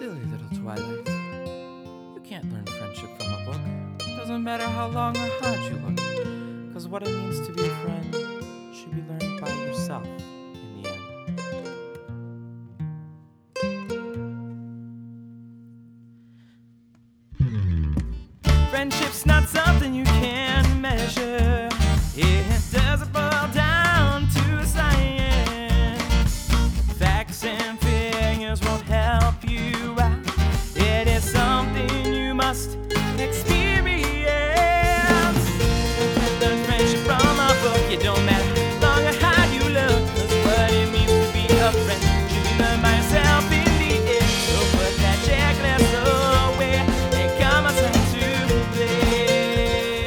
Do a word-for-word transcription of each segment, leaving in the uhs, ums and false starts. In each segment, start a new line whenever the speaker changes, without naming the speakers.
Silly little Twilight, you can't learn friendship from a book. Doesn't matter how long or hard you look, 'cause what it means to be a friend should be learned by yourself in the end. Friendship's not something you can measure. It doesn't boil down to science. Facts and figures won't help you out. It is something you must experience. Learn friendship from a book. It don't matter how long or how you look, 'cause what it means to be a friend should be learned by yourself in the end. So put that checklist away and come outside to play.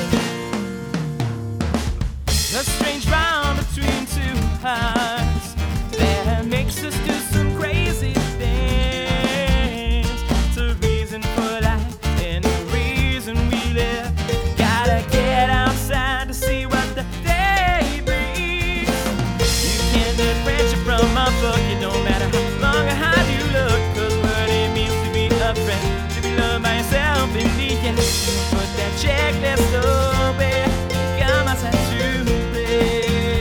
A strange round between two hearts that makes us do some crazy things. It's a reason for life and the reason we live. Gotta get outside to see what the day brings. You can't learn friendship from a book. It don't matter how long or how you look, 'cause what it means to be a friend should be learned by yourself in the end. Put that checklist away and come outside to play.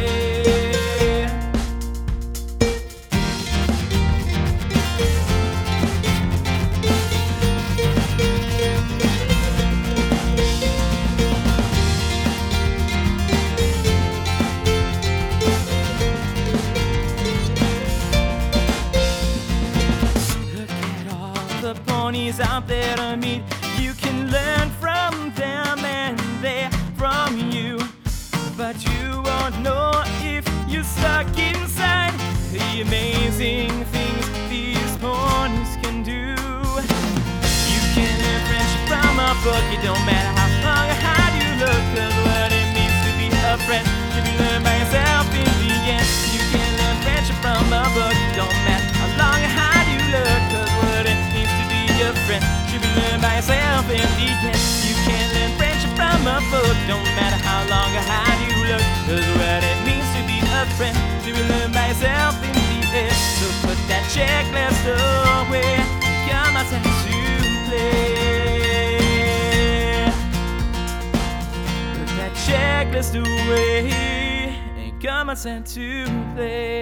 The ponies out there to meet. You can learn from them and they from you, but you won't know if you're stuck inside the amazing things these ponies can do. You can learn friendship from a book. It don't matter how long or how you look, 'cause what it means to be a friend should be learned by yourself in the end. You can learn friendship from a book. It don't matter how long or how you look, 'cause what it means to be a friend should be learned by yourself in the end. You can't learn friendship from a book. Don't matter how long or how you look, 'cause what it means to be a friend should be learned by yourself in the end. So put that checklist away and come outside to play. Put that checklist away and come outside to play.